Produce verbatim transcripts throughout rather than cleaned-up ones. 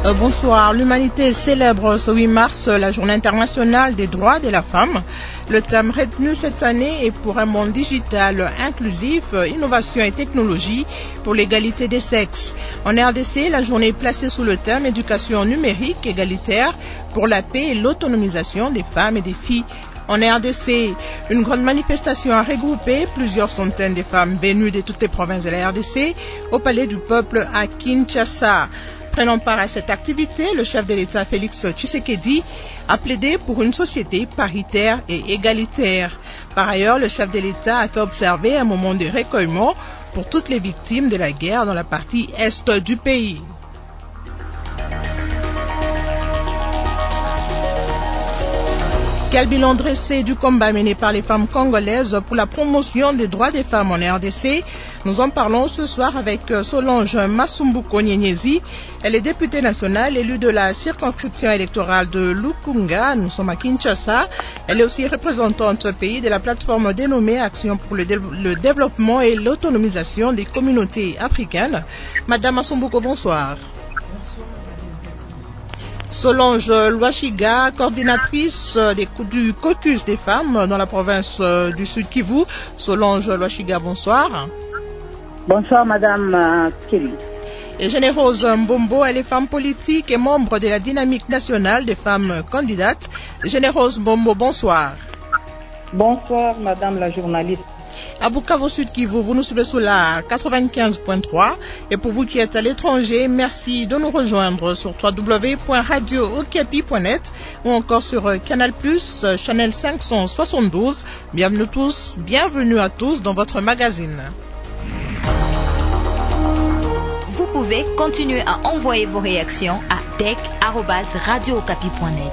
Euh, bonsoir. L'humanité célèbre ce huit mars la journée internationale des droits de la femme. Le thème retenu cette année est pour un monde digital inclusif, innovation et technologie pour l'égalité des sexes. En R D C, la journée est placée sous le thème éducation numérique égalitaire pour la paix et l'autonomisation des femmes et des filles. En R D C, une grande manifestation a regroupé plusieurs centaines de femmes venues de toutes les provinces de la R D C au Palais du Peuple à Kinshasa. Prenant part à cette activité, le chef de l'État Félix Tshisekedi a plaidé pour une société paritaire et égalitaire. Par ailleurs, le chef de l'État a fait observer un moment de recueillement pour toutes les victimes de la guerre dans la partie est du pays. Quel bilan dressé du combat mené par les femmes congolaises pour la promotion des droits des femmes en R D C? Nous en parlons ce soir avec Solange Masumbuko Nyenyezi. Elle est députée nationale élue de la circonscription électorale de Lukunga. Nous sommes à Kinshasa. Elle est aussi représentante pays de la plateforme dénommée Action pour le, dé le développement et l'autonomisation des communautés africaines. Madame Masumbuko, bonsoir. Solange Lwashiga, coordinatrice des, du caucus des femmes dans la province du Sud Kivu. Solange Lwashiga, bonsoir. Bonsoir, Madame Kelly. Et Générose Mbombo, elle est femme politique et membre de la dynamique nationale des femmes candidates. Générose Mbombo, bonsoir. Bonsoir, Madame la journaliste. À Bukavu Sud Kivu, vous nous suivez sous la quatre-vingt-quinze point trois. Et pour vous qui êtes à l'étranger, merci de nous rejoindre sur w w w point radio okapi point net ou encore sur Canal plus, Channel cinq cent soixante-douze. Bienvenue tous, bienvenue à tous dans votre magazine. Vous pouvez continuer à envoyer vos réactions à tech arobase radio okapi point net.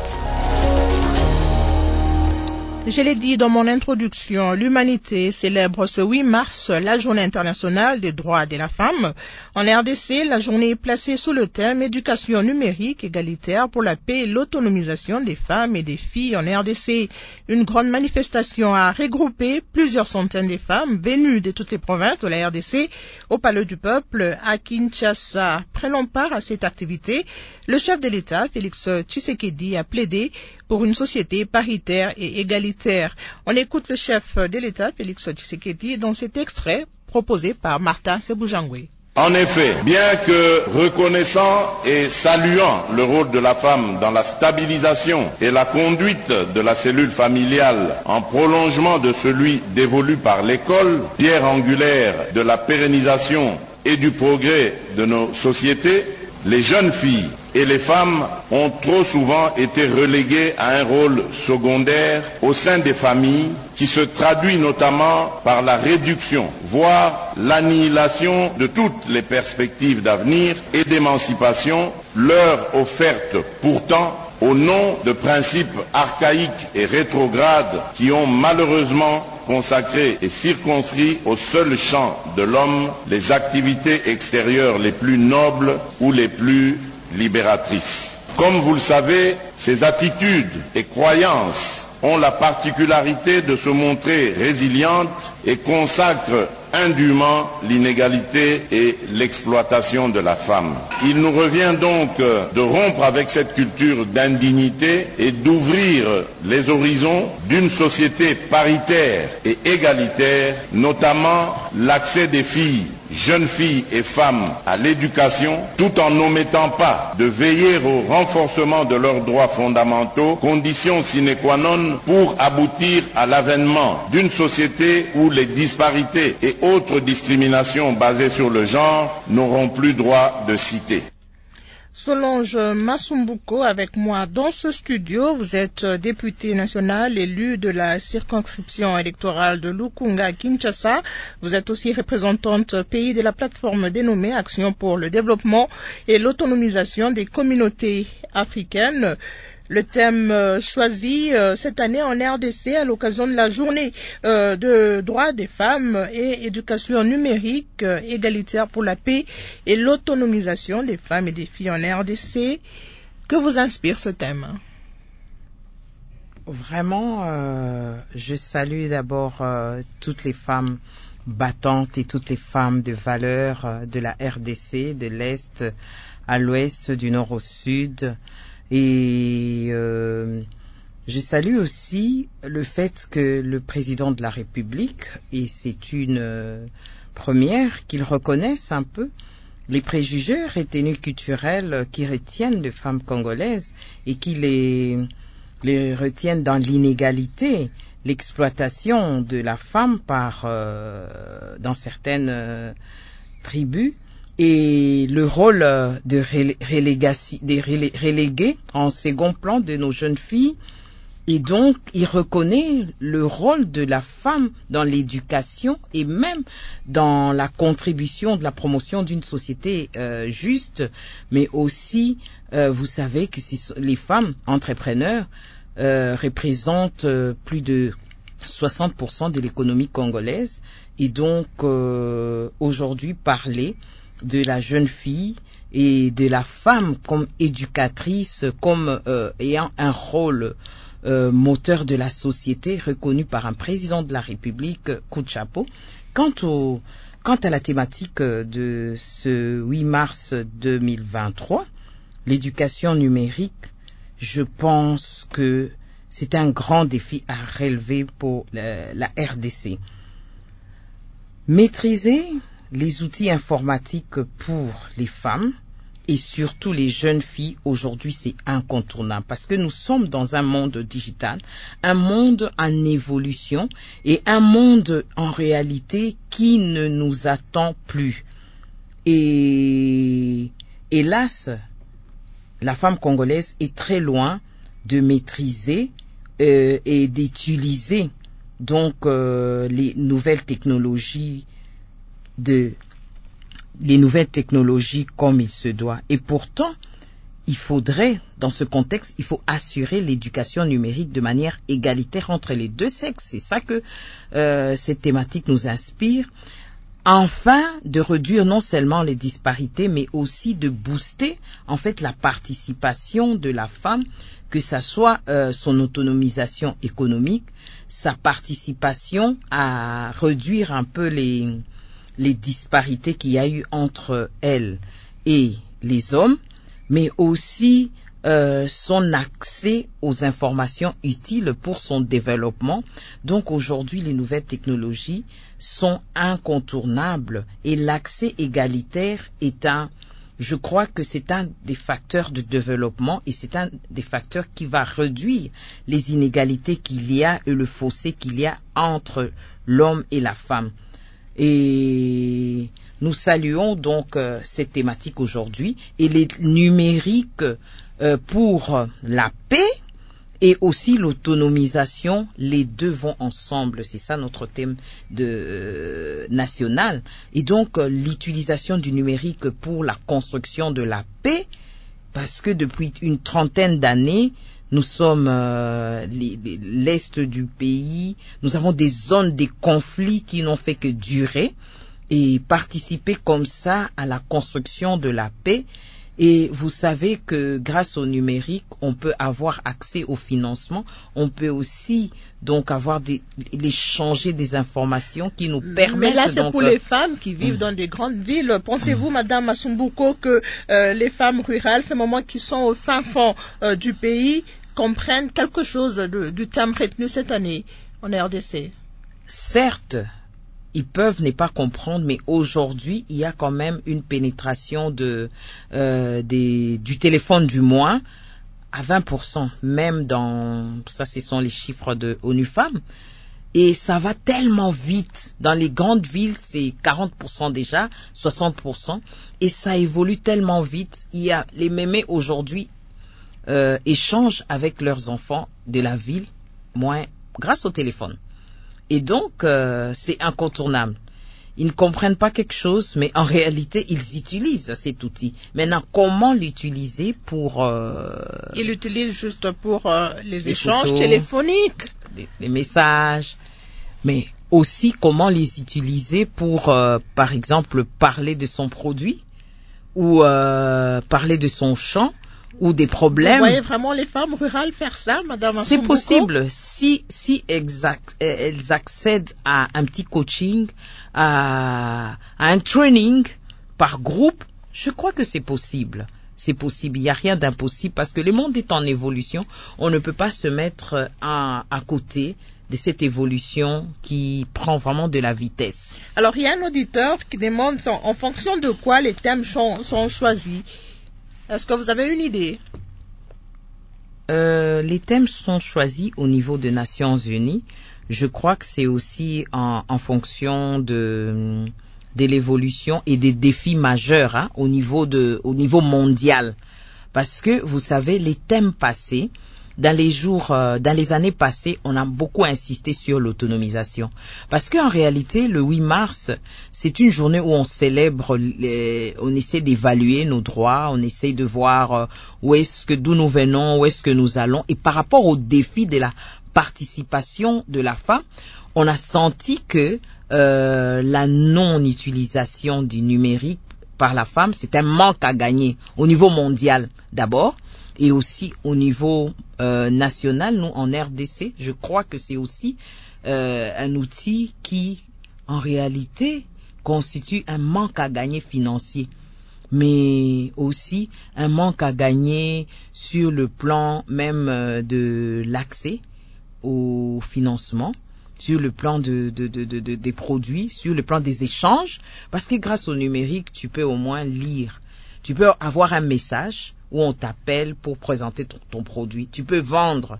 Je l'ai dit dans mon introduction, l'humanité célèbre ce huit mars la journée internationale des droits de la femme. En R D C, la journée est placée sous le thème éducation numérique égalitaire pour la paix et l'autonomisation des femmes et des filles en R D C. Une grande manifestation a regroupé plusieurs centaines de femmes venues de toutes les provinces de la R D C au Palais du Peuple à Kinshasa. Prenant part à cette activité, le chef de l'État, Félix Tshisekedi, a plaidé pour une société paritaire et égalitaire. On écoute le chef de l'État, Félix Tshisekedi, dans cet extrait proposé par Martin Seboujangwe. En effet, bien que reconnaissant et saluant le rôle de la femme dans la stabilisation et la conduite de la cellule familiale en prolongement de celui dévolu par l'école, pierre angulaire de la pérennisation et du progrès de nos sociétés, les jeunes filles et les femmes ont trop souvent été reléguées à un rôle secondaire au sein des familles qui se traduit notamment par la réduction, voire l'annihilation de toutes les perspectives d'avenir et d'émancipation leur offertes pourtant au nom de principes archaïques et rétrogrades qui ont malheureusement consacré et circonscrit au seul champ de l'homme les activités extérieures les plus nobles ou les plus libératrices. Comme vous le savez, ces attitudes et croyances ont la particularité de se montrer résilientes et consacrent indûment l'inégalité et l'exploitation de la femme. Il nous revient donc de rompre avec cette culture d'indignité et d'ouvrir les horizons d'une société paritaire et égalitaire, notamment l'accès des filles, jeunes filles et femmes à l'éducation, tout en n'omettant pas de veiller au renforcement de leurs droits fondamentaux, condition sine qua non pour aboutir à l'avènement d'une société où les disparités et autres discriminations basées sur le genre n'auront plus droit de cité. Solange Masumbuko avec moi dans ce studio. Vous êtes députée nationale élue de la circonscription électorale de Lukunga, Kinshasa. Vous êtes aussi représentante pays de la plateforme dénommée Action pour le développement et l'autonomisation des communautés africaines. Le thème euh, choisi euh, cette année en R D C à l'occasion de la journée euh, de droits des femmes et éducation numérique euh, égalitaire pour la paix et l'autonomisation des femmes et des filles en R D C. Que vous inspire ce thème? Vraiment, euh, je salue d'abord euh, toutes les femmes battantes et toutes les femmes de valeur de la R D C, de l'Est à l'Ouest, du Nord au Sud. Et euh, je salue aussi le fait que le président de la République, et c'est une euh, première, qu'il reconnaisse un peu les préjugés retenus culturels qui retiennent les femmes congolaises et qui les, les retiennent dans l'inégalité, l'exploitation de la femme par euh, dans certaines euh, tribus et le rôle de relégation, de reléguer en second plan de nos jeunes filles. Et donc, il reconnaît le rôle de la femme dans l'éducation et même dans la contribution de la promotion d'une société euh, juste, mais aussi, euh, vous savez que les femmes entrepreneurs euh, représentent euh, plus de soixante pour cent de l'économie congolaise. Et donc, euh, aujourd'hui, parler de la jeune fille et de la femme comme éducatrice, comme euh, ayant un rôle Euh, moteur de la société reconnu par un président de la République, coup de chapeau. Quant, au, quant à la thématique de ce huit mars deux mille vingt-trois, l'éducation numérique, je pense que c'est un grand défi à relever pour la, la R D C. Maîtriser les outils informatiques pour les femmes et surtout les jeunes filles, aujourd'hui, c'est incontournable parce que nous sommes dans un monde digital, un monde en évolution et un monde en réalité qui ne nous attend plus. Et hélas, la femme congolaise est très loin de maîtriser euh, et d'utiliser donc euh, les nouvelles technologies de les nouvelles technologies comme il se doit. Et pourtant, il faudrait, dans ce contexte, il faut assurer l'éducation numérique de manière égalitaire entre les deux sexes. C'est ça que euh, cette thématique nous inspire. Enfin, de réduire non seulement les disparités, mais aussi de booster, en fait, la participation de la femme, que ça soit euh, son autonomisation économique, sa participation à réduire un peu les les disparités qu'il y a eu entre elle et les hommes, mais aussi euh, son accès aux informations utiles pour son développement. Donc aujourd'hui, les nouvelles technologies sont incontournables et l'accès égalitaire est un, je crois que c'est un des facteurs de développement et c'est un des facteurs qui va réduire les inégalités qu'il y a et le fossé qu'il y a entre l'homme et la femme. Et nous saluons donc euh, cette thématique aujourd'hui et les numériques euh, pour la paix et aussi l'autonomisation, les deux vont ensemble. C'est ça notre thème de, euh, national. Et donc euh, l'utilisation du numérique pour la construction de la paix, parce que depuis une trentaine d'années, nous sommes euh, les, les, l'est du pays, nous avons des zones de conflits qui n'ont fait que durer et participer comme ça à la construction de la paix. Et vous savez que grâce au numérique, on peut avoir accès au financement, on peut aussi donc avoir des, échanger des informations qui nous permettent. Mais là, c'est donc, pour les femmes qui vivent mmh. dans des grandes villes. Pensez-vous, mmh. Madame Masumbuko, que euh, les femmes rurales, ces moments qui sont au fin fond euh, du pays, comprennent quelque chose de, du thème retenu cette année en R D C? Certes, ils peuvent ne pas comprendre, mais aujourd'hui, il y a quand même une pénétration de, euh, des, du téléphone du moins à vingt pour cent, même dans, ça ce sont les chiffres de ONU Femmes, et ça va tellement vite. Dans les grandes villes, c'est quarante pour cent déjà, soixante pour cent, et ça évolue tellement vite. Il y a les mémés aujourd'hui euh, échangent avec leurs enfants de la ville, moins grâce au téléphone. Et donc, euh, c'est incontournable. Ils ne comprennent pas quelque chose, mais en réalité, ils utilisent cet outil. Maintenant, comment l'utiliser pour... Euh, ils l'utilisent juste pour euh, les, les échanges photos, téléphoniques. Les, les messages. Mais aussi, comment les utiliser pour, euh, par exemple, parler de son produit ou euh, parler de son champ ou des problèmes. Vous voyez vraiment les femmes rurales faire ça, Madame C'est Asumboko? possible si si exact, elles accèdent à un petit coaching, à, à un training par groupe. Je crois que c'est possible. C'est possible. Il n'y a rien d'impossible parce que le monde est en évolution. On ne peut pas se mettre à, à côté de cette évolution qui prend vraiment de la vitesse. Alors, il y a un auditeur qui demande en, en fonction de quoi les thèmes sont, sont choisis. Est-ce que vous avez une idée? euh, Les thèmes sont choisis au niveau des Nations Unies. Je crois que c'est aussi en, en fonction de... de l'évolution et des défis majeurs hein, au niveau de, au niveau mondial, parce que vous savez les thèmes passés dans les jours, euh, dans les années passées, on a beaucoup insisté sur l'autonomisation, parce qu'en réalité le huit mars c'est une journée où on célèbre, les, on essaie d'évaluer nos droits, on essaie de voir euh, où est-ce que d'où nous venons, où est-ce que nous allons, et par rapport au défi de la participation de la femme, on a senti que Euh, la non-utilisation du numérique par la femme, c'est un manque à gagner au niveau mondial d'abord et aussi au niveau euh, national. Nous, en R D C, je crois que c'est aussi euh, un outil qui, en réalité, constitue un manque à gagner financier, mais aussi un manque à gagner sur le plan même euh, de l'accès au financement, sur le plan de, de, de, de, de, des produits, sur le plan des échanges, parce que grâce au numérique, tu peux au moins lire. Tu peux avoir un message où on t'appelle pour présenter ton, ton produit. Tu peux vendre.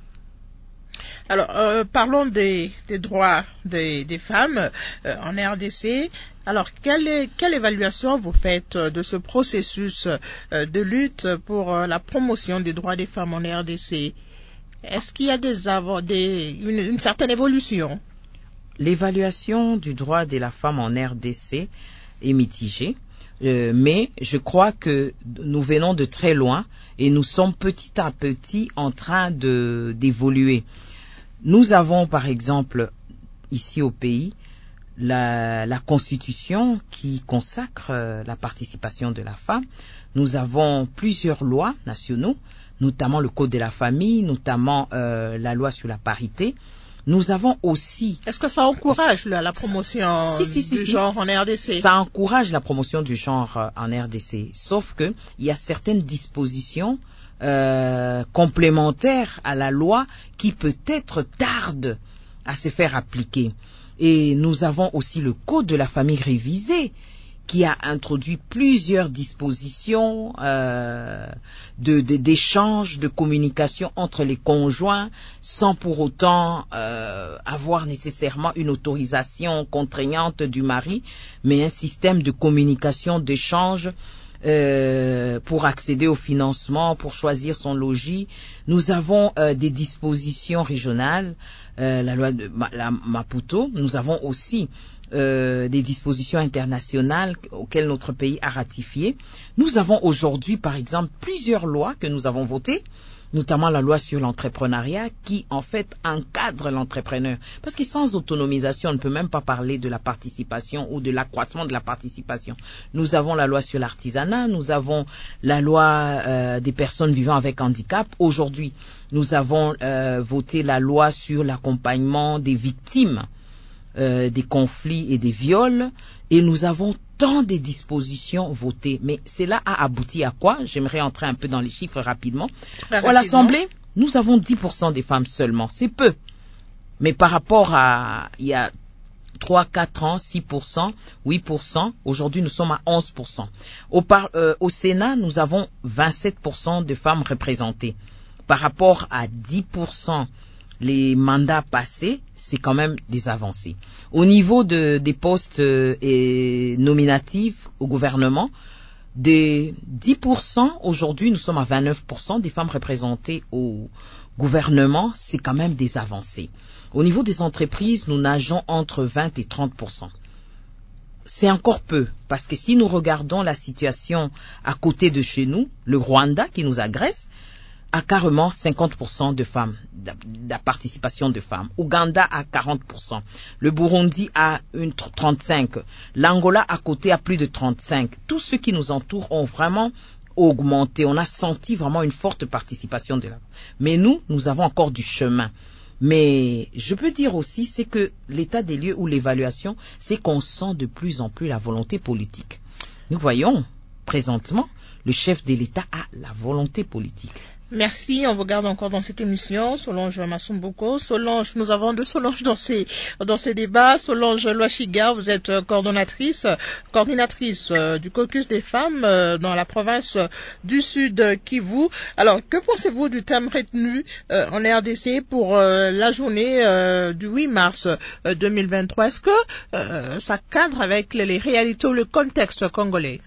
Alors, euh, parlons des, des droits des, des femmes euh, en R D C. Alors, quelle, est, quelle évaluation vous faites de ce processus euh, de lutte pour euh, la promotion des droits des femmes en R D C? Est-ce qu'il y a des, des, une, une certaine évolution? L'évaluation du droit de la femme en R D C est mitigée, euh, mais je crois que nous venons de très loin et nous sommes petit à petit en train de, d'évoluer. Nous avons par exemple ici au pays la, la Constitution qui consacre la participation de la femme. Nous avons plusieurs lois nationaux, notamment le Code de la famille, notamment euh, la loi sur la parité. Nous avons aussi... Est-ce que ça encourage la, la promotion si, si, si, du si. genre en R D C? Ça encourage la promotion du genre euh, en R D C, sauf que il y a certaines dispositions euh, complémentaires à la loi qui peut-être tardent à se faire appliquer. Et nous avons aussi le Code de la famille révisé, qui a introduit plusieurs dispositions euh, de, de, d'échange, de communication entre les conjoints, sans pour autant euh, avoir nécessairement une autorisation contraignante du mari, mais un système de communication, d'échange euh, pour accéder au financement, pour choisir son logis. Nous avons euh, des dispositions régionales, euh, la loi de la Maputo. Nous avons aussi Euh, des dispositions internationales auxquelles notre pays a ratifié. Nous avons aujourd'hui, par exemple, plusieurs lois que nous avons votées, notamment la loi sur l'entrepreneuriat qui, en fait, encadre l'entrepreneur. Parce que sans autonomisation, on ne peut même pas parler de la participation ou de l'accroissement de la participation. Nous avons la loi sur l'artisanat, nous avons la loi euh, des personnes vivant avec handicap. Aujourd'hui, nous avons euh, voté la loi sur l'accompagnement des victimes Euh, des conflits et des viols, et nous avons tant de dispositions votées. Mais cela a abouti à quoi? J'aimerais entrer un peu dans les chiffres rapidement. rapidement. À l'Assemblée, nous avons dix pour cent des femmes seulement. C'est peu. Mais par rapport à il y a trois quatre ans, six pour cent, huit pour cent. Aujourd'hui, nous sommes à onze pour cent. Au, par, euh, au Sénat, nous avons vingt-sept pour cent de femmes représentées. Par rapport à dix pour cent les mandats passés, c'est quand même des avancées. Au niveau de, des postes euh, et nominatifs au gouvernement, des dix pour cent, aujourd'hui nous sommes à vingt-neuf pour cent des femmes représentées au gouvernement, c'est quand même des avancées. Au niveau des entreprises, nous nageons entre vingt et trente pour cent. C'est encore peu, parce que si nous regardons la situation à côté de chez nous, le Rwanda qui nous agresse, a carrément cinquante pour cent de femmes, de la participation de femmes. Ouganda a quarante pour cent. Le Burundi a une trente-cinq. L'Angola à côté a plus de trente-cinq. Tous ceux qui nous entourent ont vraiment augmenté. On a senti vraiment une forte participation de la femme. Mais nous, nous avons encore du chemin. Mais je peux dire aussi, c'est que l'état des lieux ou l'évaluation, c'est qu'on sent de plus en plus la volonté politique. Nous voyons, présentement, le chef de l'État a la volonté politique. Merci, on vous garde encore dans cette émission. Solange Massumboko. Solange, nous avons deux Solange dans ces, dans ces débats. Solange Loachiga, vous êtes coordonnatrice, coordinatrice du caucus des femmes dans la province du Sud Kivu. Alors, que pensez-vous du thème retenu en R D C pour la journée du huit mars deux mille vingt-trois? Est-ce que ça cadre avec les réalités ou le contexte congolais?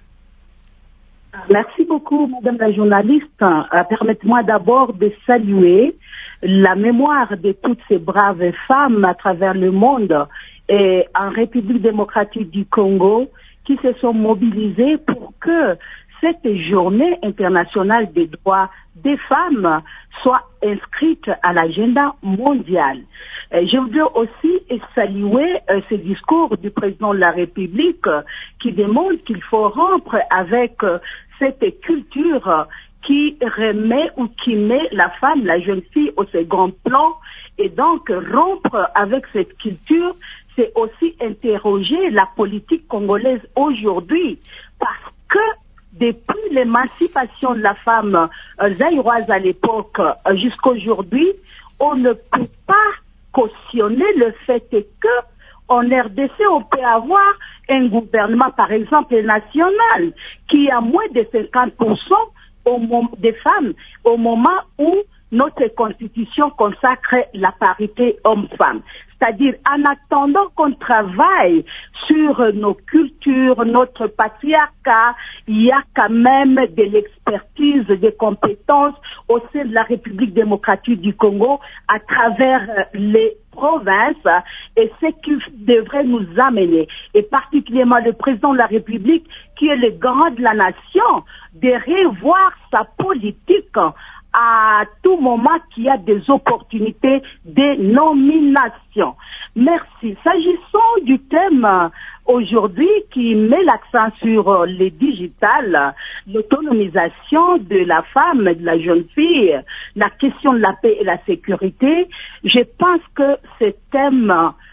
Merci beaucoup, Madame la journaliste. Euh, permettez-moi d'abord de saluer la mémoire de toutes ces braves femmes à travers le monde et en République démocratique du Congo qui se sont mobilisées pour que cette journée internationale des droits des femmes soit inscrite à l'agenda mondial. Euh, je voudrais aussi saluer euh, ce discours du président de la République euh, qui démontre qu'il faut rompre avec euh, cette culture euh, qui remet ou qui met la femme, la jeune fille au second plan, et donc rompre avec cette culture, c'est aussi interroger la politique congolaise aujourd'hui, parce que depuis l'émancipation de la femme euh, zaïroise à l'époque euh, jusqu'aujourd'hui, on ne peut pas cautionner le fait que en R D C, on peut avoir un gouvernement, par exemple, national, qui a moins de cinquante pour cent au mom- des femmes au moment où notre constitution consacre la parité homme-femme. C'est-à-dire, en attendant qu'on travaille sur nos cultures, notre patriarcat, il y a quand même de l'expertise, des compétences au sein de la République démocratique du Congo à travers les provinces, et ce qui devrait nous amener, et particulièrement le président de la République, qui est le grand de la nation, de revoir sa politique à tout moment qu'il y a des opportunités de nomination. Merci. S'agissant du thème aujourd'hui qui met l'accent sur le digital, l'autonomisation de la femme, de la jeune fille, la question de la paix et la sécurité, je pense que ce thème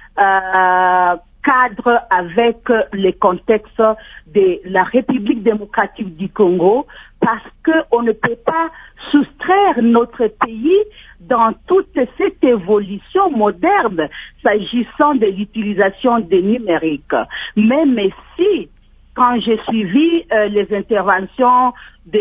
euh, cadre avec le contexte de la République démocratique du Congo, parce qu'on ne peut pas soustraire notre pays dans toute cette évolution moderne s'agissant de l'utilisation des numériques. Même si, quand j'ai suivi euh, les interventions de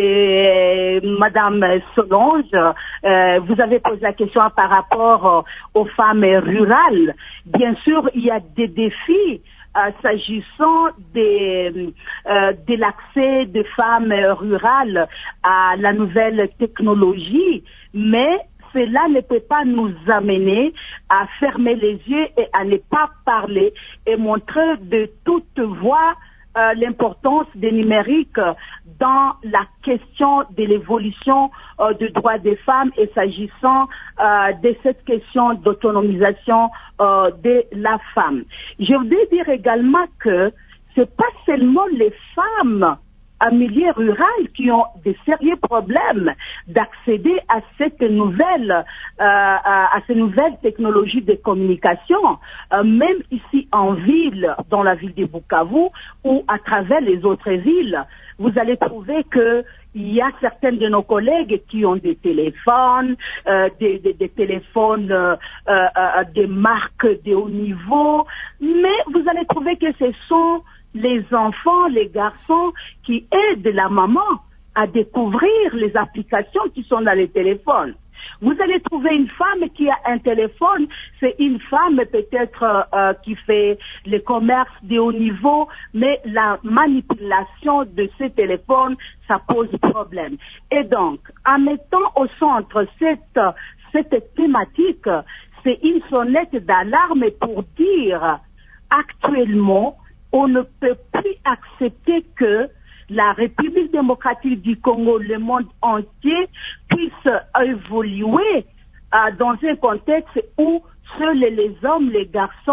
euh, Madame Solange, euh, vous avez posé la question par rapport euh, aux femmes rurales. Bien sûr, il y a des défis Euh, s'agissant des, euh, de l'accès des femmes rurales à la nouvelle technologie, mais cela ne peut pas nous amener à fermer les yeux et à ne pas parler et montrer de toute voix euh, l'importance des numériques dans la question de l'évolution euh, des droits des femmes et s'agissant euh, de cette question d'autonomisation euh, de la femme. Je voudrais dire également que c'est pas seulement les femmes en milieu rural qui ont des sérieux problèmes d'accéder à cette nouvelle, euh, à, à ces nouvelles technologies de communication, euh, même ici en ville, dans la ville de Bukavu ou à travers les autres villes. Vous allez trouver que il y a certaines de nos collègues qui ont des téléphones, euh, des, des, des téléphones euh, euh, des marques de haut niveau, mais vous allez trouver que ce sont les enfants, les garçons qui aident la maman à découvrir les applications qui sont dans les téléphones. Vous allez trouver une femme qui a un téléphone, c'est une femme peut-être euh, qui fait le commerce de haut niveau, mais la manipulation de ces téléphones, ça pose problème. Et donc, en mettant au centre cette, cette thématique, c'est une sonnette d'alarme pour dire actuellement, on ne peut plus accepter que la République démocratique du Congo, le monde entier, puisse évoluer euh, dans un contexte où seuls les hommes, les garçons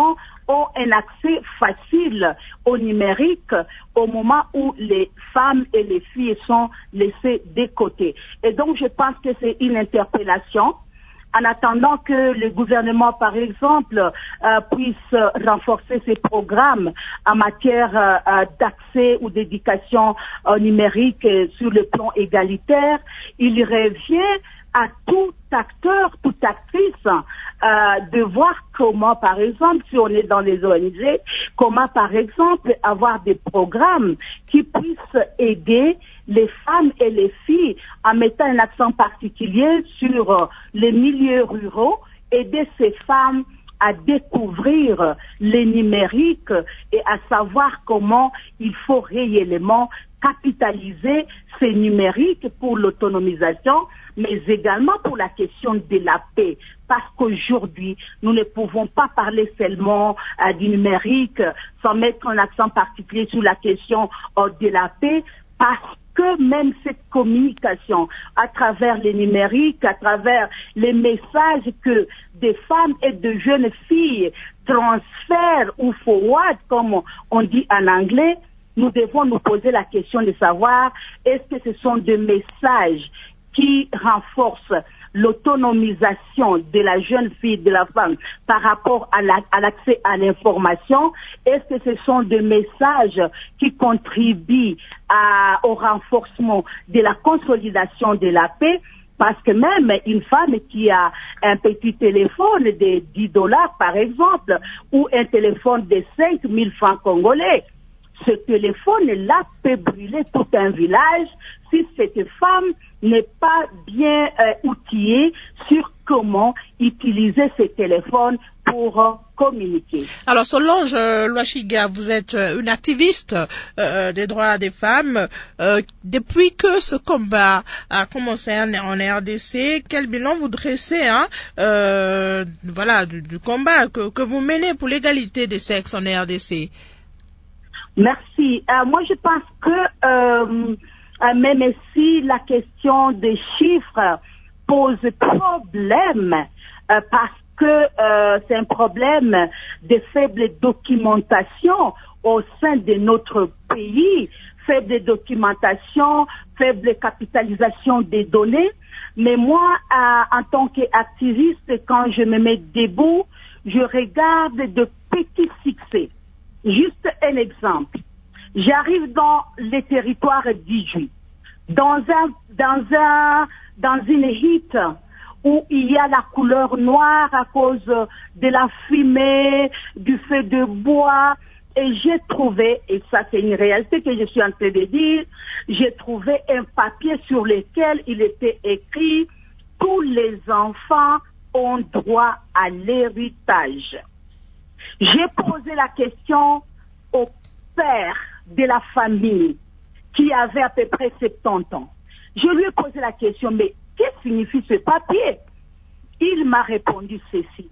ont un accès facile au numérique au moment où les femmes et les filles sont laissées de côté. Et donc, je pense que c'est une interpellation. En attendant que le gouvernement, par exemple, euh, puisse renforcer ses programmes en matière euh, d'accès ou d'éducation euh, numérique euh, sur le plan égalitaire, il revient à tout acteur, toute actrice euh, de voir comment, par exemple, si on est dans les O N G, comment, par exemple, avoir des programmes qui puissent aider les femmes et les filles en mettant un accent particulier sur euh, les milieux ruraux, aider ces femmes à découvrir les numériques et à savoir comment il faut réellement capitaliser ces numériques pour l'autonomisation, mais également pour la question de la paix. Parce qu'aujourd'hui, nous ne pouvons pas parler seulement euh, du numérique sans mettre un accent particulier sur la question euh, de la paix, parce que même cette communication à travers les numériques, à travers les messages que des femmes et de jeunes filles transfèrent ou forward, comme on dit en anglais, nous devons nous poser la question de savoir est-ce que ce sont des messages qui renforcent l'autonomisation de la jeune fille, de la femme, par rapport à, la, à l'accès à l'information? Est-ce que ce sont des messages qui contribuent à, au renforcement de la consolidation de la paix? Parce que même une femme qui a un petit téléphone de dix dollars, par exemple, ou un téléphone de cinq mille francs congolais, ce téléphone-là peut brûler tout un village si cette femme n'est pas bien euh, outillée sur comment utiliser ce téléphone pour euh, communiquer. Alors, Solange euh, Lwashiga, vous êtes euh, une activiste euh, des droits des femmes. Euh, depuis que ce combat a commencé en, en R D C, quel bilan vous dressez hein, euh, voilà, du, du combat que, que vous menez pour l'égalité des sexes en R D C? Merci. Euh, moi, je pense que euh, euh, même si la question des chiffres pose problème, euh, parce que euh, c'est un problème de faible documentation au sein de notre pays, faible documentation, faible capitalisation des données. Mais moi, euh, en tant qu'activiste, quand je me mets debout, je regarde de petits succès. Juste un exemple. J'arrive dans les territoires d'Idjoué, dans un, dans un, dans une hite où il y a la couleur noire à cause de la fumée, du feu de bois, et j'ai trouvé, et ça c'est une réalité que je suis en train de dire, j'ai trouvé un papier sur lequel il était écrit « Tous les enfants ont droit à l'héritage ». J'ai posé la question au père de la famille qui avait à peu près soixante-dix ans. Je lui ai posé la question, mais qu'est-ce que signifie ce papier? Il m'a répondu ceci.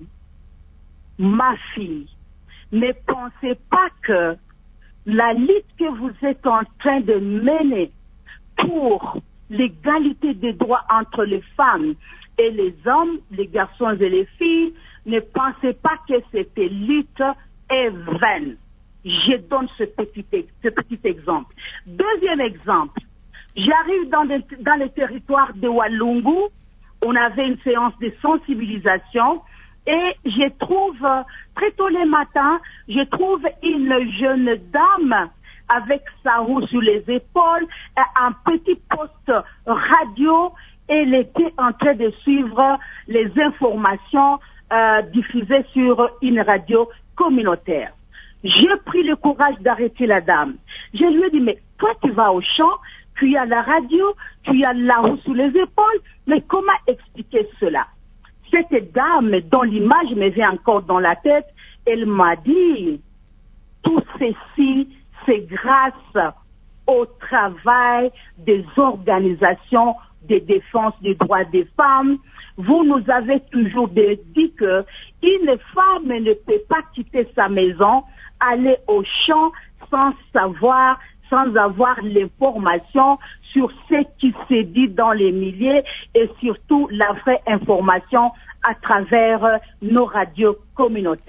Ma fille, ne pensez pas que la lutte que vous êtes en train de mener pour l'égalité des droits entre les femmes et les hommes, les garçons et les filles, ne pensez pas que cette lutte est vaine. Je donne ce petit, ce petit exemple. Deuxième exemple, j'arrive dans, des, dans les territoires de Walungu, on avait une séance de sensibilisation et je trouve, très tôt le matin, je trouve une jeune dame avec sa roue sur les épaules, un petit poste radio, et elle était en train de suivre les informations euh, diffusées sur une radio communautaire. J'ai pris le courage d'arrêter la dame. Je lui ai dit, mais toi tu vas au champ, tu as la radio, tu as la roue sur les épaules, mais comment expliquer cela? Cette dame dont l'image me vient encore dans la tête, elle m'a dit, tout ceci c'est grâce au travail des organisations de défense des droits des femmes. Vous nous avez toujours dit que une femme ne peut pas quitter sa maison, aller au champ sans savoir, sans avoir l'information sur ce qui se dit dans les milieux et surtout la vraie information à travers nos radios communautaires.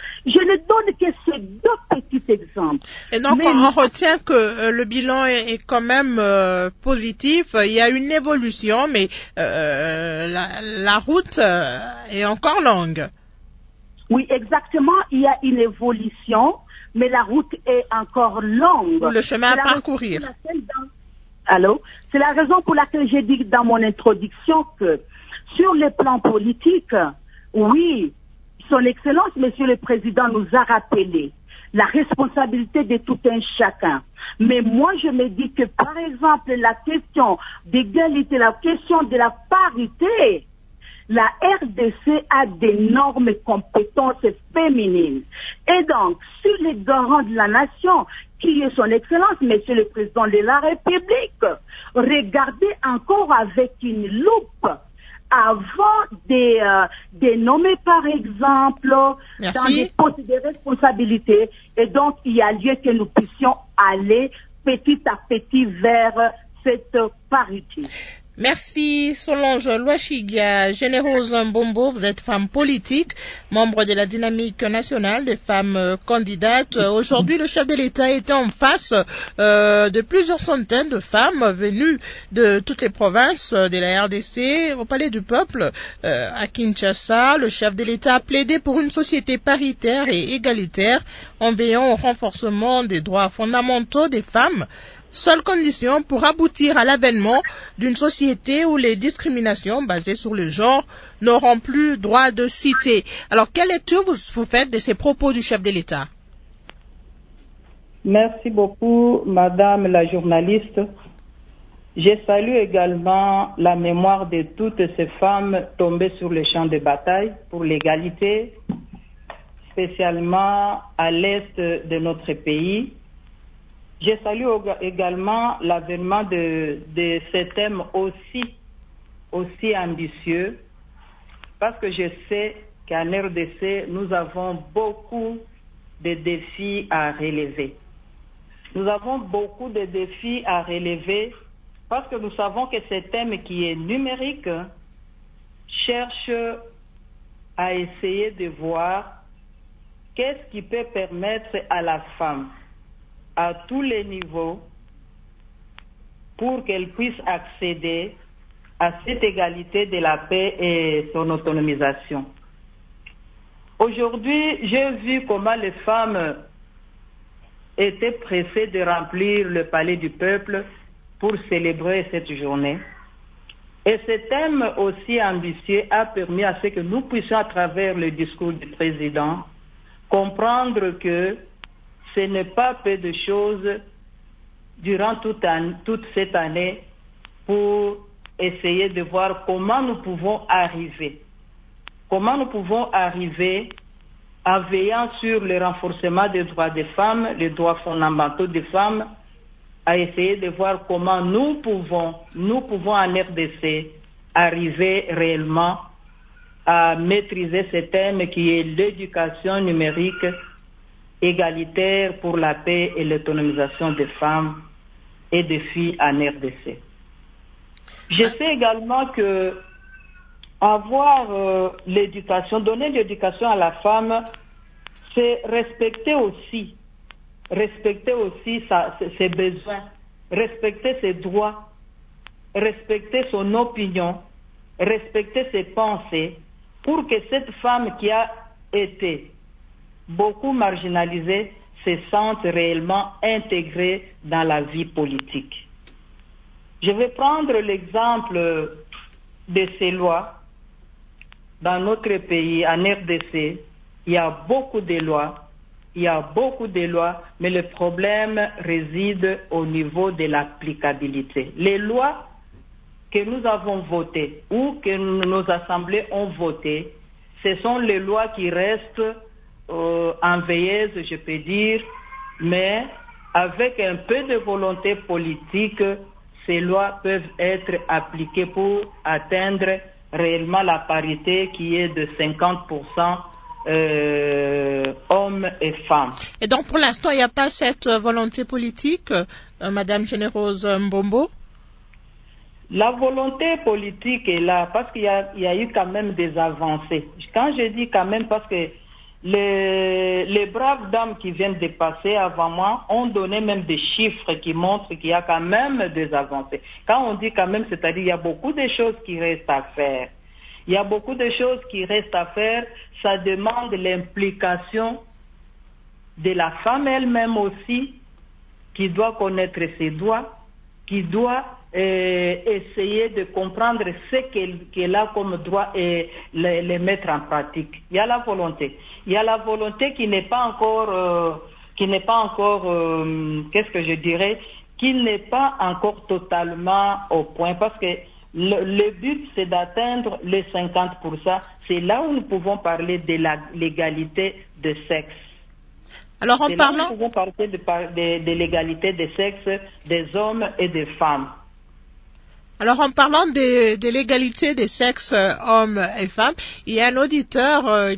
Je ne donne que ces deux petits exemples. Et donc, Mais... on retient que euh, le bilan est, est quand même euh, positif. Il y a une évolution, mais euh, la, la route euh, est encore longue. Oui, exactement. Il y a une évolution, mais la route est encore longue. Le chemin à parcourir. Dans... Allô? C'est la raison pour laquelle j'ai dit dans mon introduction que sur le plan politique, oui, Son Excellence, Monsieur le Président, nous a rappelé la responsabilité de tout un chacun. Mais moi, je me dis que, par exemple, la question d'égalité, la question de la parité, la R D C a d'énormes compétences féminines. Et donc, sur les garants de la nation, qui est Son Excellence, Monsieur le Président de la République, regardez encore avec une loupe avant de, euh, de nommer, par exemple, Merci. dans des postes de responsabilité. Et donc, il y a lieu que nous puissions aller petit à petit vers cette parité. Merci Solange Louachiga. Généreuse Mbombo, vous êtes femme politique, membre de la dynamique nationale des femmes candidates. Aujourd'hui, le chef de l'État était en face euh, de plusieurs centaines de femmes venues de toutes les provinces de la R D C au Palais du Peuple euh, à Kinshasa. Le chef de l'État a plaidé pour une société paritaire et égalitaire en veillant au renforcement des droits fondamentaux des femmes. Seule condition pour aboutir à l'avènement d'une société où les discriminations basées sur le genre n'auront plus droit de citer. Alors, quelle lecture vous, vous faites de ces propos du chef de l'État? Merci beaucoup, Madame la journaliste. Je salue également la mémoire de toutes ces femmes tombées sur le champ de bataille pour l'égalité, spécialement à l'est de notre pays. Je salue également l'avènement de, de ce thème aussi, aussi ambitieux, parce que je sais qu'en R D C, nous avons beaucoup de défis à relever. Nous avons beaucoup de défis à relever parce que nous savons que ce thème qui est numérique cherche à essayer de voir qu'est-ce qui peut permettre à la femme à tous les niveaux pour qu'elle puisse accéder à cette égalité de la paix et son autonomisation. Aujourd'hui, j'ai vu comment les femmes étaient pressées de remplir le palais du peuple pour célébrer cette journée. Et ce thème aussi ambitieux a permis à ce que nous puissions, à travers le discours du président, comprendre que ce n'est pas peu de choses durant toute, an, toute cette année pour essayer de voir comment nous pouvons arriver. Comment nous pouvons arriver en veillant sur le renforcement des droits des femmes, les droits fondamentaux des femmes, à essayer de voir comment nous pouvons, nous pouvons en R D C arriver réellement à maîtriser ce thème qui est l'éducation numérique égalitaire pour la paix et l'autonomisation des femmes et des filles en R D C. Je sais également que avoir euh, l'éducation, donner l'éducation à la femme, c'est respecter aussi, respecter aussi sa, ses besoins, respecter ses droits, respecter son opinion, respecter ses pensées, pour que cette femme qui a été beaucoup marginalisés se sentent réellement intégrés dans la vie politique. Je vais prendre l'exemple de ces lois. Dans notre pays, en R D C, il y a beaucoup de lois, il y a beaucoup de lois, mais le problème réside au niveau de l'applicabilité. Les lois que nous avons votées ou que nos assemblées ont votées, ce sont les lois qui restent Euh, en veilleuse, je peux dire, mais avec un peu de volonté politique, ces lois peuvent être appliquées pour atteindre réellement la parité qui est de cinquante pour cent euh, hommes et femmes. Et donc pour l'instant, il n'y a pas cette volonté politique, euh, Madame Généreuse Mbombo? La volonté politique est là parce qu'il y a, il y a eu quand même des avancées. Quand je dis quand même, parce que les, les braves dames qui viennent de passer avant moi ont donné même des chiffres qui montrent qu'il y a quand même des avancées. Quand on dit quand même, c'est-à-dire qu'il y a beaucoup de choses qui restent à faire. Il y a beaucoup de choses qui restent à faire. Ça demande l'implication de la femme elle-même aussi, qui doit connaître ses droits, qui doit euh, essayer de comprendre ce qu'elle, qu'elle a comme droit et les, les mettre en pratique. Il y a la volonté. Il y a la volonté qui n'est pas encore, euh, qui n'est pas encore, euh, qu'est-ce que je dirais, qui n'est pas encore totalement au point, parce que le, le but c'est d'atteindre les cinquante pour cent. C'est là où nous pouvons parler de la, l'égalité de sexe. Alors en C'est parlant... là où nous pouvons parler de, de, de l'égalité des sexes des hommes et des femmes. Alors en parlant de, de l'égalité des sexes euh, hommes et femmes, il y a un auditeur euh,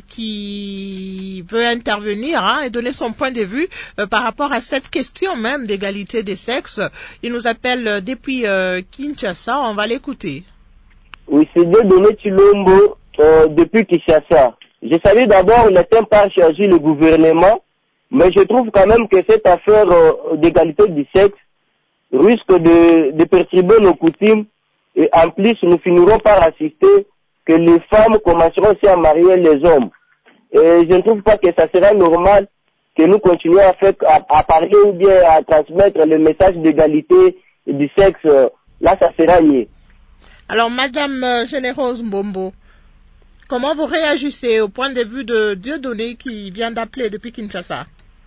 qui veut intervenir hein, et donner son point de vue euh, par rapport à cette question même d'égalité des sexes. Il nous appelle euh, depuis euh, Kinshasa, on va l'écouter. Oui, c'est Dieudonné Chilombo euh, depuis Kinshasa. Je savais d'abord ne pas charger le gouvernement, mais je trouve quand même que cette affaire euh, d'égalité du sexe risque de, de perturber nos coutumes. Et en plus, nous finirons par assister que les femmes commenceront aussi à marier les hommes. Et je ne trouve pas que ça sera normal que nous continuions à, faire, à, à parler ou bien à transmettre le message d'égalité du sexe. Là, ça sera mieux. Alors, Madame Générose Mbombo, comment vous réagissez au point de vue de Dieudonné qui vient d'appeler depuis Kinshasa?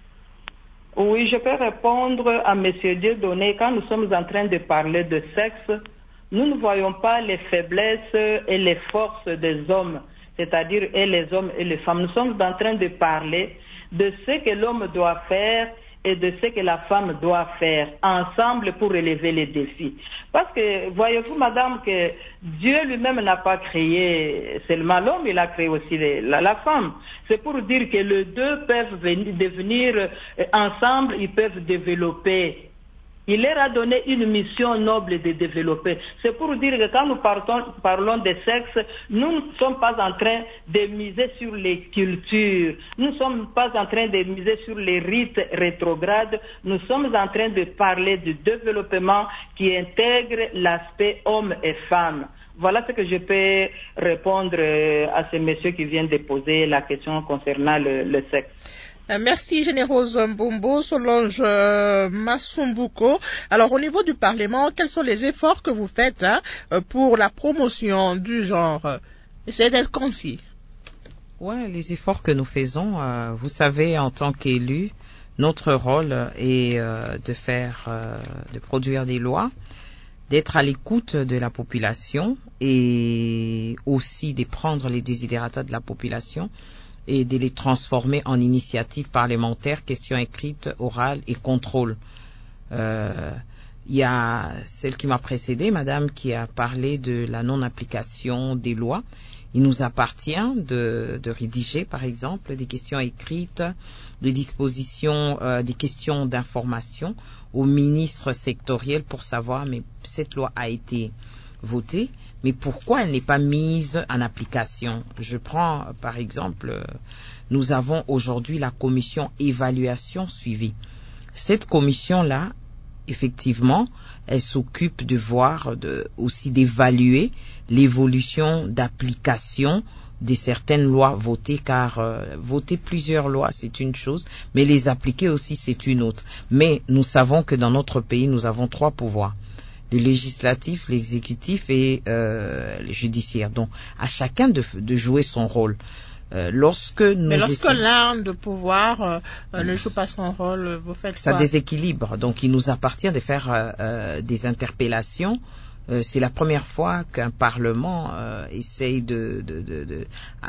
Oui, je peux répondre à Monsieur Dieudonné. Quand nous sommes en train de parler de sexe, nous ne voyons pas les faiblesses et les forces des hommes, c'est-à-dire et les hommes et les femmes. Nous sommes en train de parler de ce que l'homme doit faire et de ce que la femme doit faire ensemble pour relever les défis. Parce que, voyez-vous, madame, que Dieu lui-même n'a pas créé seulement l'homme, il a créé aussi les, la, la femme. C'est pour dire que les deux peuvent venir, devenir euh, ensemble, ils peuvent développer. Il leur a donné une mission noble de développer. C'est pour dire que quand nous partons, parlons de sexe, nous ne sommes pas en train de miser sur les cultures. Nous ne sommes pas en train de miser sur les rites rétrogrades. Nous sommes en train de parler du développement qui intègre l'aspect homme et femme. Voilà ce que je peux répondre à ce monsieur qui vient de poser la question concernant le, le sexe. Merci Générose Mbombo, Solange euh, Masumbuko. Alors au niveau du Parlement, quels sont les efforts que vous faites hein, pour la promotion du genre? Essayez d'être concis. Ouais, les efforts que nous faisons, euh, vous savez, en tant qu'élus, notre rôle est euh, de faire, euh, de produire des lois, d'être à l'écoute de la population et aussi de prendre les desiderata de la population et de les transformer en initiatives parlementaires, questions écrites, orales et contrôle. Euh, il y a celle qui m'a précédée, madame, qui a parlé de la non-application des lois. Il nous appartient de, de rédiger, par exemple, des questions écrites, des dispositions, euh, des questions d'information au ministre sectoriel pour savoir, mais cette loi a été votée, mais pourquoi elle n'est pas mise en application? Je prends, par exemple, nous avons aujourd'hui la commission évaluation suivie. Cette commission-là, effectivement, elle s'occupe de voir, de, aussi d'évaluer l'évolution d'application de certaines lois votées, car euh, voter plusieurs lois, c'est une chose, mais les appliquer aussi, c'est une autre. Mais nous savons que dans notre pays, nous avons trois pouvoirs: le législatif, l'exécutif et euh, le judiciaire. Donc, à chacun de, de jouer son rôle. Euh, lorsque nous Mais lorsque essayons... l'un de pouvoir euh, euh, ne joue pas son rôle, vous faites ça quoi? déséquilibre. Donc, il nous appartient de faire euh, euh, des interpellations. Euh, c'est la première fois qu'un Parlement euh, essaye de, de, de, de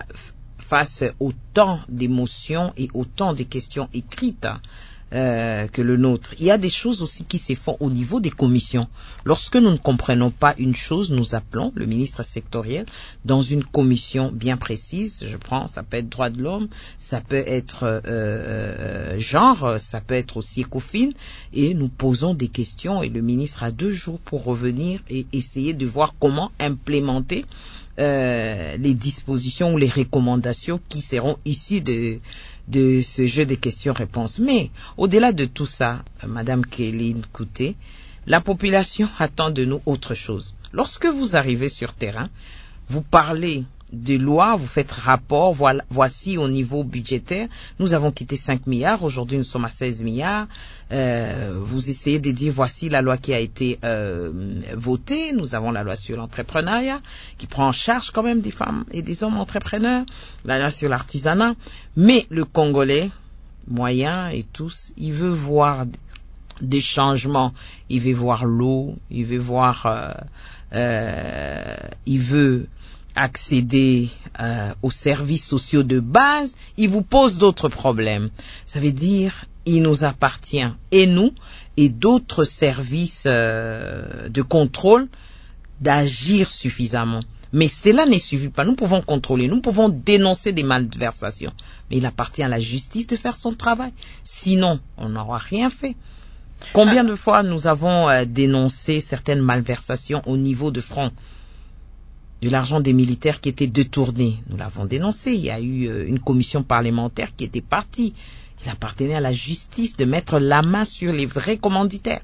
face autant d'émotions et autant de questions écrites Euh, que le nôtre. Il y a des choses aussi qui se font au niveau des commissions. Lorsque nous ne comprenons pas une chose, nous appelons le ministre sectoriel dans une commission bien précise. Je prends, ça peut être droits de l'homme, ça peut être euh, euh, genre, ça peut être aussi Ecofin, et nous posons des questions et le ministre a deux jours pour revenir et essayer de voir comment implémenter euh, les dispositions ou les recommandations qui seront issues de, de ce jeu de questions-réponses. Mais au-delà de tout ça, Madame Kéline Kouté, la population attend de nous autre chose. Lorsque vous arrivez sur terrain, vous parlez de loi, vous faites rapport, voilà, voici au niveau budgétaire, nous avons quitté cinq milliards, aujourd'hui nous sommes à seize milliards, euh, vous essayez de dire voici la loi qui a été euh, votée, nous avons la loi sur l'entrepreneuriat, qui prend en charge quand même des femmes et des hommes entrepreneurs, la loi sur l'artisanat, mais le Congolais, moyen et tous, il veut voir des changements, il veut voir l'eau, il veut voir, euh, euh, il veut accéder euh, aux services sociaux de base, il vous pose d'autres problèmes. Ça veut dire, il nous appartient, et nous, et d'autres services euh, de contrôle, d'agir suffisamment. Mais cela ne suffit pas. Nous pouvons contrôler, nous pouvons dénoncer des malversations. Mais il appartient à la justice de faire son travail. Sinon, on n'aura rien fait. Combien de fois nous avons euh, dénoncé certaines malversations au niveau de front? De l'argent des militaires qui était détourné. Nous l'avons dénoncé. Il y a eu euh, une commission parlementaire qui était partie. Il appartenait à la justice de mettre la main sur les vrais commanditaires.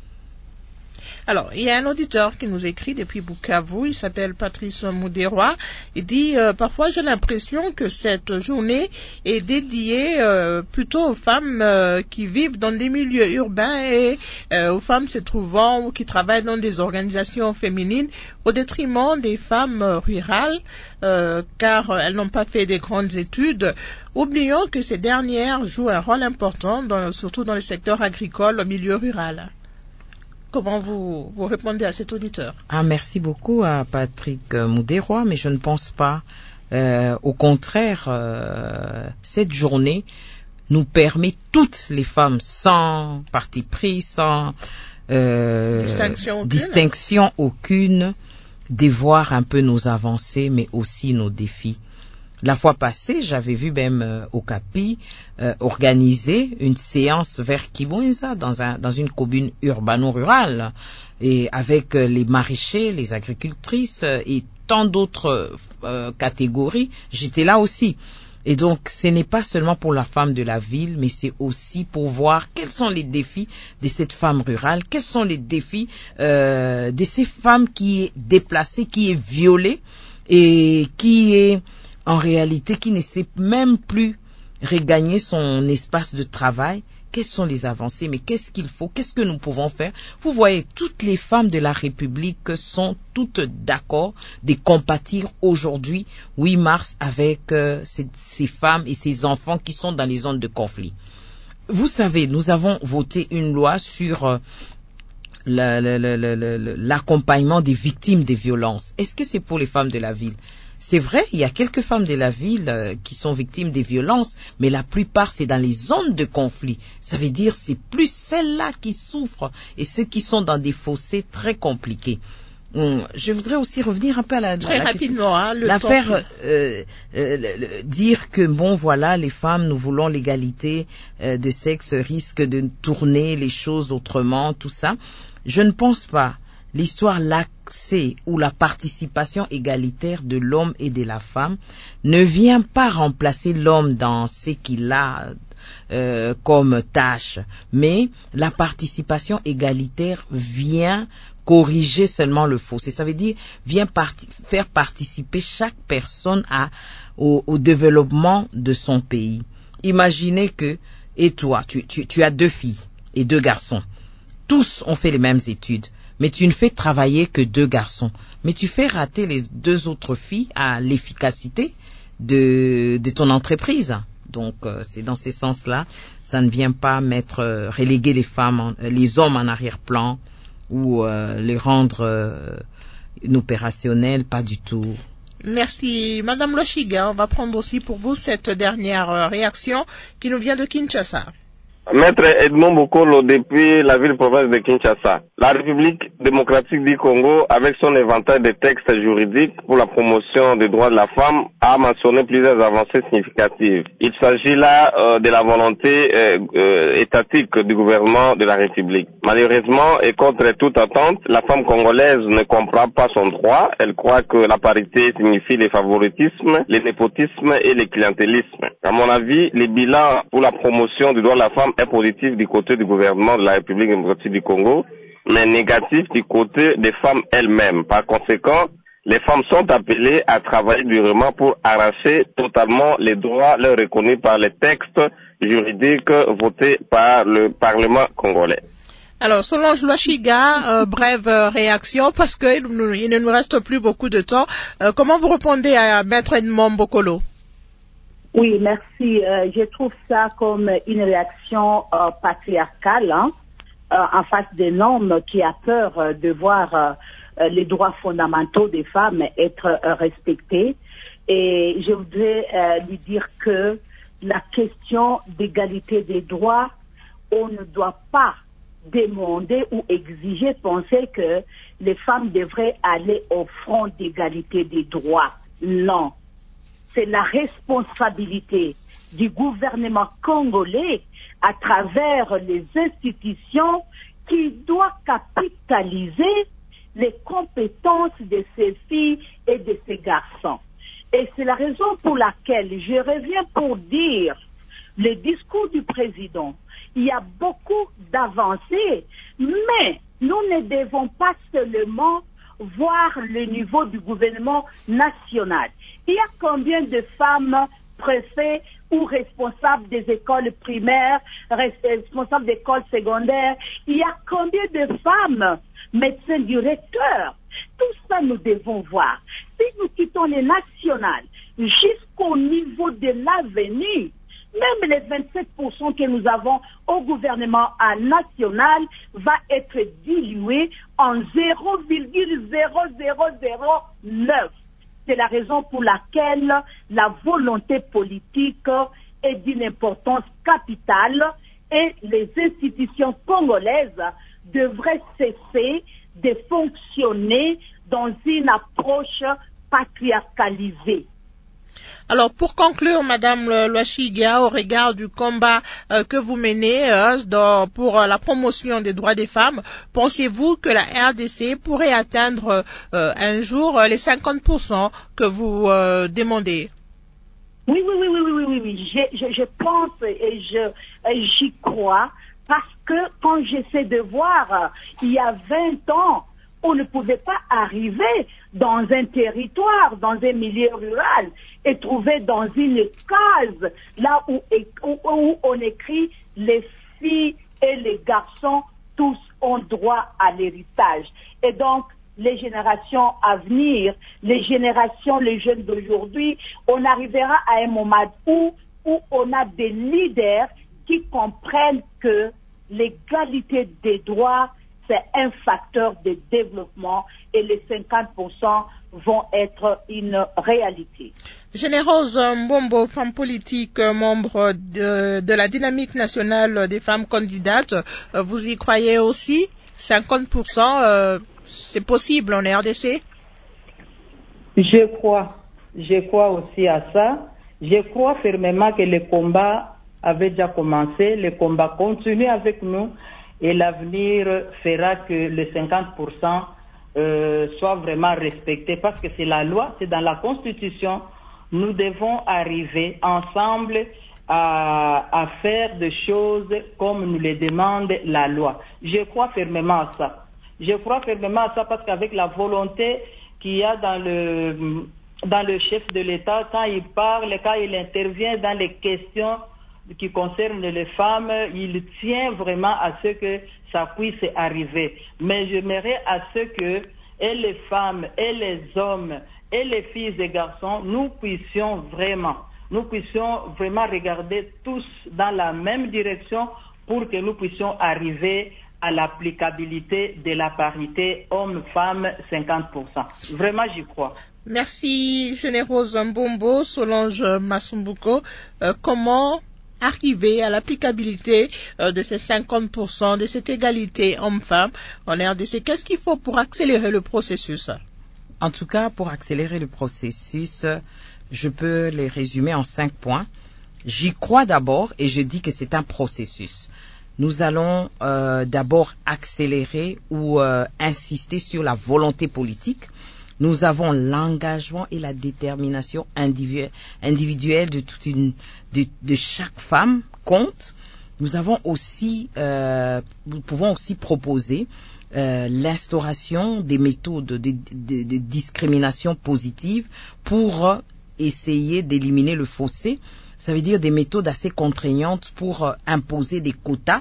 Alors, il y a un auditeur qui nous écrit depuis Bukavu, il s'appelle Patrice Mouderoy. Il dit, euh, parfois j'ai l'impression que cette journée est dédiée euh, plutôt aux femmes euh, qui vivent dans des milieux urbains et euh, aux femmes se trouvant ou qui travaillent dans des organisations féminines au détriment des femmes euh, rurales, euh, car elles n'ont pas fait des grandes études. Oublions que ces dernières jouent un rôle important, dans, surtout dans le secteur agricole, au milieu rural. Comment vous, vous répondez à cet auditeur? Ah, merci beaucoup à Patrick Mouderoy, mais je ne pense pas. Euh, au contraire, euh, cette journée nous permet toutes les femmes, sans parti pris, sans euh, distinction aucune. distinction aucune, de voir un peu nos avancées, mais aussi nos défis. La fois passée, j'avais vu même euh, au Capi euh, organiser une séance vers Kibwenza dans, un, dans une commune urbano-rurale et avec euh, les maraîchers, les agricultrices euh, et tant d'autres euh, catégories. J'étais là aussi. Et donc, ce n'est pas seulement pour la femme de la ville, mais c'est aussi pour voir quels sont les défis de cette femme rurale, quels sont les défis euh, de ces femmes qui est déplacée, qui est violée et qui est en réalité, qui ne sait même plus regagner son espace de travail. Quelles sont les avancées? Mais qu'est-ce qu'il faut? Qu'est-ce que nous pouvons faire? Vous voyez, toutes les femmes de la République sont toutes d'accord de compatir aujourd'hui, huit mars, avec euh, ces, ces femmes et ces enfants qui sont dans les zones de conflit. Vous savez, nous avons voté une loi sur euh, l'accompagnement des victimes des violences. Est-ce que c'est pour les femmes de la ville? C'est vrai, il y a quelques femmes de la ville euh, qui sont victimes des violences, mais la plupart c'est dans les zones de conflit. Ça veut dire c'est plus celles-là qui souffrent et ceux qui sont dans des fossés très compliqués. Hum, je voudrais aussi revenir un peu à la très la rapidement, hein, le l'affaire temps. Euh, euh, le, le, dire que bon voilà les femmes nous voulons l'égalité euh, de sexe risque de tourner les choses autrement, tout ça. Je ne pense pas. L'histoire, l'accès ou la participation égalitaire de l'homme et de la femme ne vient pas remplacer l'homme dans ce qu'il a euh, comme tâche, mais la participation égalitaire vient corriger seulement le fossé. Ça veut dire vient parti- faire participer chaque personne à, au, au développement de son pays. Imaginez que, et toi, tu, tu, tu as deux filles et deux garçons. Tous ont fait les mêmes études. Mais tu ne fais travailler que deux garçons. Mais tu fais rater les deux autres filles à l'efficacité de, de ton entreprise. Donc, euh, c'est dans ce sens-là, ça ne vient pas mettre, euh, reléguer les femmes, en, euh, les hommes en arrière-plan ou euh, les rendre euh, opérationnels, pas du tout. Merci. Madame Lochiga, on va prendre aussi pour vous cette dernière euh, réaction qui nous vient de Kinshasa. Maître Edmond Bokolo, depuis la ville-province de Kinshasa. La République démocratique du Congo, avec son éventail de textes juridiques pour la promotion des droits de la femme, a mentionné plusieurs avancées significatives. Il s'agit là euh, de la volonté euh, euh, étatique du gouvernement de la République. Malheureusement, et contre toute attente, la femme congolaise ne comprend pas son droit. Elle croit que la parité signifie le favoritisme, le népotisme et le clientélisme. À mon avis, les bilans pour la promotion des droits de la femme est positif du côté du gouvernement de la République démocratique du Congo, mais négatif du côté des femmes elles-mêmes. Par conséquent, les femmes sont appelées à travailler durement pour arracher totalement les droits leur reconnus par les textes juridiques votés par le Parlement congolais. Alors, Solange Lwashiga, euh, brève euh, réaction, parce qu'il il ne nous reste plus beaucoup de temps. Euh, comment vous répondez à Maître Edmond Bokolo? Oui, merci. Euh, je trouve ça comme une réaction euh, patriarcale hein, euh, en face d'un homme qui a peur euh, de voir euh, les droits fondamentaux des femmes être euh, respectés. Et je voudrais euh, lui dire que la question d'égalité des droits, on ne doit pas demander ou exiger, penser que les femmes devraient aller au front d'égalité des droits. Non. C'est la responsabilité du gouvernement congolais à travers les institutions qui doit capitaliser les compétences de ces filles et de ces garçons. Et c'est la raison pour laquelle je reviens pour dire le discours du président. Il y a beaucoup d'avancées, mais nous ne devons pas seulement voir le niveau du gouvernement national. Il y a combien de femmes préfets ou responsables des écoles primaires, responsables d'écoles secondaires? Il y a combien de femmes médecins directeurs? Tout ça, nous devons voir. Si nous quittons les nationales jusqu'au niveau de l'avenir, même les vingt-sept pour cent que nous avons au gouvernement national va être dilué en zéro virgule zéro zéro zéro neuf. C'est la raison pour laquelle la volonté politique est d'une importance capitale et les institutions congolaises devraient cesser de fonctionner dans une approche patriarcalisée. Alors, pour conclure, Madame Lwashiga, au regard du combat euh, que vous menez euh, dans, pour euh, la promotion des droits des femmes, pensez-vous que la R D C pourrait atteindre euh, un jour euh, les cinquante pour cent que vous euh, demandez? Oui, oui, oui, oui, oui, oui, oui, oui. Je, je, je pense et je, j'y crois parce que quand j'essaie de voir, euh, il y a vingt ans, on ne pouvait pas arriver dans un territoire, dans un milieu rural et trouver dans une case là où, où, où on écrit les filles et les garçons tous ont droit à l'héritage. Et donc, les générations à venir, les générations, les jeunes d'aujourd'hui, on arrivera à un moment où, où on a des leaders qui comprennent que l'égalité des droits, c'est un facteur de développement et les cinquante pour cent vont être une réalité. Généreuse Mbombo, femme politique, membre de, de la dynamique nationale des femmes candidates, vous y croyez aussi? cinquante pour cent, euh, c'est possible en R D C? Je crois. Je crois aussi à ça. Je crois fermement que le combat avait déjà commencé. Le combat continue avec nous. Et l'avenir fera que les cinquante pour cent euh, soient vraiment respectés parce que c'est la loi, c'est dans la Constitution. Nous devons arriver ensemble à, à faire des choses comme nous le demande la loi. Je crois fermement à ça. Je crois fermement à ça parce qu'avec la volonté qu'il y a dans le, dans le chef de l'État, quand il parle, quand il intervient dans les questions qui concerne les femmes, il tient vraiment à ce que ça puisse arriver. Mais j'aimerais à ce que et les femmes, et les hommes, et les filles et garçons, nous puissions vraiment, nous puissions vraiment regarder tous dans la même direction pour que nous puissions arriver à l'applicabilité de la parité homme-femme cinquante pour cent. Vraiment, j'y crois. Merci, Généreuse Mbombo, Solange Masumbuko. Euh, comment arriver à l'applicabilité euh, de ces cinquante pour cent, de cette égalité homme-femme en R D C? Qu'est-ce qu'il faut pour accélérer le processus? En tout cas, pour accélérer le processus, je peux les résumer en cinq points. J'y crois d'abord et je dis que c'est un processus. Nous allons euh, d'abord accélérer ou euh, insister sur la volonté politique. Nous avons l'engagement et la détermination individu- individuelle de toute une, de, de chaque femme compte. Nous avons aussi, euh, nous pouvons aussi proposer euh, l'instauration des méthodes de, de, de, de discrimination positive pour euh, essayer d'éliminer le fossé. Ça veut dire des méthodes assez contraignantes pour euh, imposer des quotas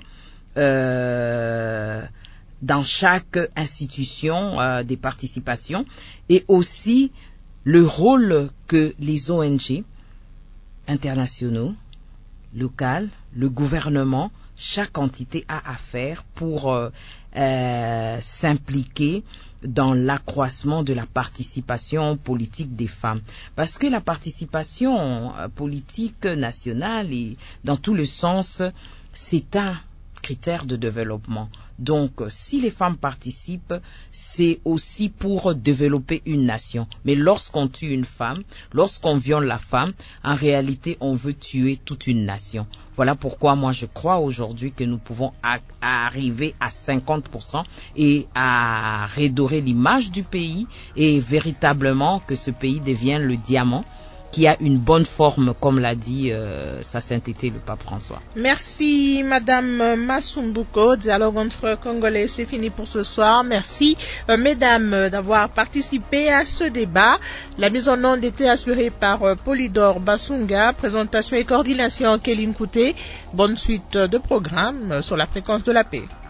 euh, dans chaque institution euh, des participations, et aussi le rôle que les O N G internationaux, locales, le gouvernement, chaque entité a à faire pour euh, euh, s'impliquer dans l'accroissement de la participation politique des femmes. Parce que la participation politique nationale, et dans tout le sens, c'est un critère de développement. Donc, si les femmes participent, c'est aussi pour développer une nation. Mais lorsqu'on tue une femme, lorsqu'on viole la femme, en réalité, on veut tuer toute une nation. Voilà pourquoi moi je crois aujourd'hui que nous pouvons a- à arriver à cinquante pour cent et à redorer l'image du pays et véritablement que ce pays devienne le diamant qui a une bonne forme, comme l'a dit euh, sa sainteté le pape François. Merci Madame Masumbuko. Dialogue entre Congolais, c'est fini pour ce soir. Merci euh, Mesdames d'avoir participé à ce débat. La mise en onde était assurée par euh, Polydore Basunga. Présentation et coordination Kéline Kouté. Bonne suite de programme euh, sur la fréquence de la paix.